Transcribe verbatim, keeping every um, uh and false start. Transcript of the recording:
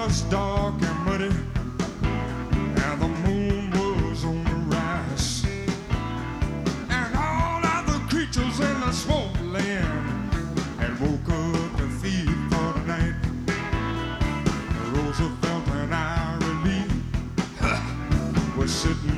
was dark and muddy, and the moon was on the rise, and all of the creatures in the swamp land had woke up to feed for the night. Roosevelt and Ira Lee were sitting